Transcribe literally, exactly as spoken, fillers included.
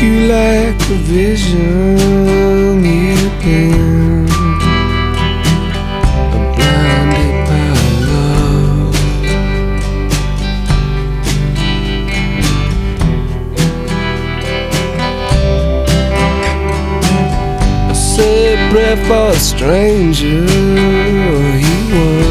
you like a vision you've been blinded by love. I said breath for a stranger he was.